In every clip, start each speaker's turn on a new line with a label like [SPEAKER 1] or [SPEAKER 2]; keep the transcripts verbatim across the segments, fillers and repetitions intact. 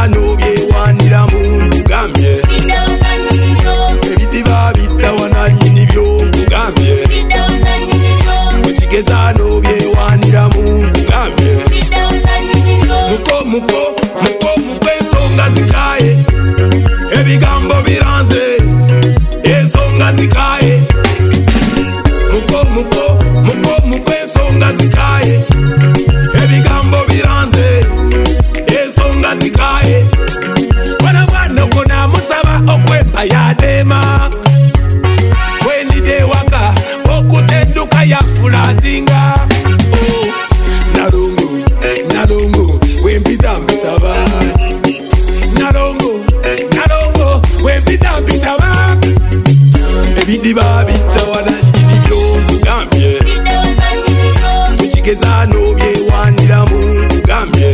[SPEAKER 1] no byewanira mu nkugambye ebidiba bidda wananyini byo nkugambye okigeza no byewanira mu nkugambye muko muko muko muko ensonga zikaye ebigambo biranze ensonga zikaye muko muko muko muko ensonga zikaye ebigambo biranze ensonga zikaye wana mwana kona musaba okwemba yadema wenide waka okutenduka ya fulatinga oh, narongo narongo wembita mbitaba narongo narongo wembita mbitaba ebidiba bitawana nini byo nkugambye ukigeza no byewanira mu nkugambye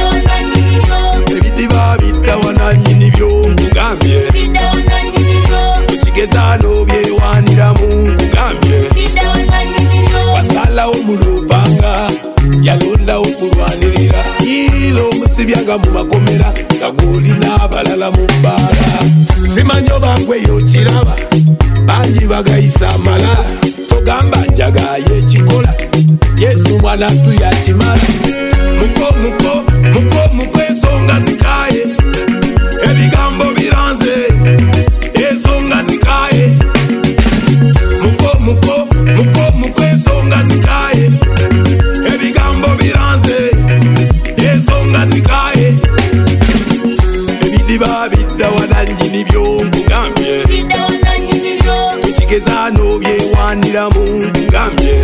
[SPEAKER 1] ebidiba bitawana nini byo nkugambye ukigeza no byewanira mu nkugambye wasalawo mu lupanga yalonda okulwanirira ilo musibyanga mu makomera gaguli n'abalala mu bbala simanyo bangwe yokiraba bangi bagayisa amala togamba njagaye ekikola yesu mwana tuyakimala muko muko muko muko ensonga zikaye ebigambo biranze ensonga zikaye muko muko muko muko ensonga zikaye ebigambo biranze ensonga zikaye ebidiba bidda wananyini byo nkugambye ukigeza no byewanira mu nkugambye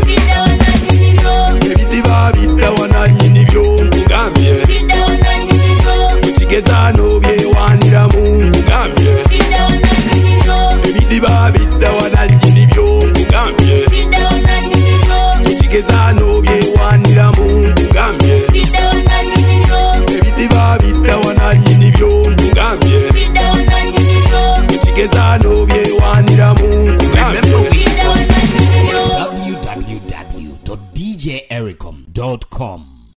[SPEAKER 1] ebidiba bidda wananyini byo nkugambye ukigeza no byewanira mu nkugambye ebidiba bidda wananyini byo nkugambye ukigeza no byewanira mu nkugambye ebidiba bidda wananyini byo nkugambye ukigeza no byewanira mu nkugambye
[SPEAKER 2] w w w dot d j ericom dot com